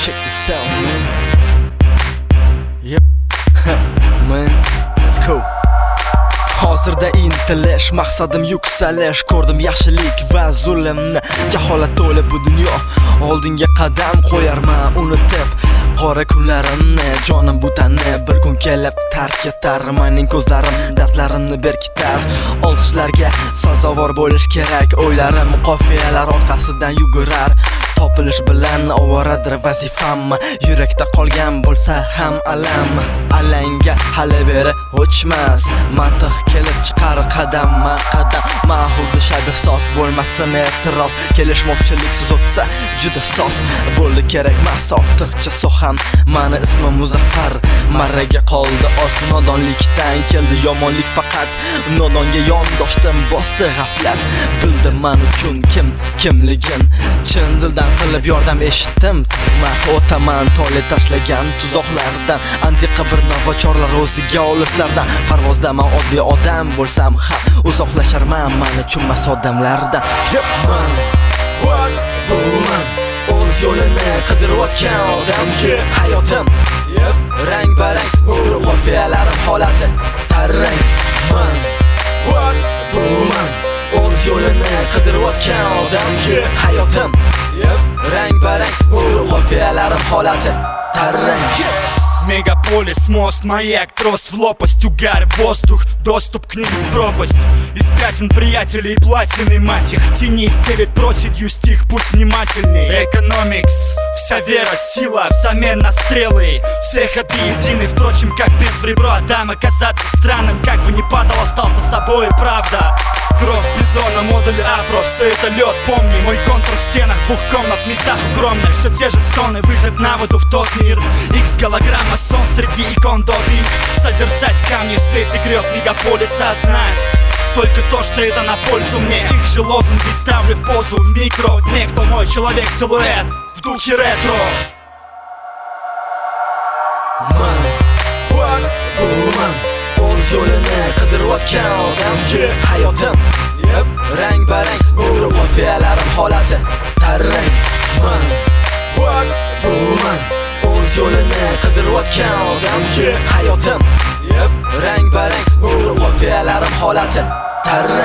check this out, man. Yep. Man, let's go. Hozirda intilish, maqsadim yuksalish. Ko'rdim yaxshilik va zulmni, jaholat to'la bu dunyo. Oldinga qadam qo'yarman unutib qora kunlarimni, jonim bu tanni bir kun kelib tark etar. Mening ko'zlarim dardlarimni berkitar. Olqishlarga sazovor bo'lish kerak. O'ylarim qofiyalar orqasidan yugurar. Topilish bilan ovoradir vazifam. Yurakda qolgan bo'lsa ham alam. Alanga hali beri o'chmas. Mantiq kelib chiqar qadamma qadam. Mahuddi shabih sos bo'lmasin e'tiroz. Kelishmovchiliksiz o'tsa juda sos. Bo'ldi kerak emas ortiqcha soham. Mani ismim Muzaffar. Marraga qoldi oz nodonlikdan keldi yomonlik faqat. Nodonga yondoshdim bosdi g'aflat. Bildim men uchun kimligin. Chin dildan qilib yordam eshitdim. O'taman tole tashlagan tuzoqlardan. Antiqa bir novochorlar o'ziga olislardan. Parvozda men oddiy odam bo'lsam ham uzoqlasharman men uchun mas odamlardan. Man o'z yo'lini qidirayotgan odamga hayotim rang barang, qofiyalarim holati tarang. Man o'z yo'lini qidirayotgan odamga hayotim rang barang, qofiyalarim holati tarang. Мегаполис, мост, маяк, трос в лопасть, угар, воздух, доступ к ним в пропасть. Из пятен приятелей платины, мать их в тени стелит проседью стих, путь внимательный. Экономикс, вся вера, сила взамен на стрелы. Все ходы едины, впрочем, как без в ребро. Адам оказаться странным, как бы не падал, остался собой, правда. Кровь бизона, модуль афро, все это лед, помни. Мой контур в стенах двух комнат, в местах огромных. Все те же стоны, выход на воду в тот мир. Икс голограмма, сон среди икон добик. Созерцать камни в свете грез мегаполиса, знать только то, что это на пользу мне. Их же лозунги ставлю в позу микро. Некто мой человек-силуэт в духе ретро. O'z yo'lini qidirayotgan odamga hayotim rang barang, qofiyalarim holati tarang. Man o'z yo'lini qidirayotgan odamga hayotim rang barang, qofiyalarim holati tarang.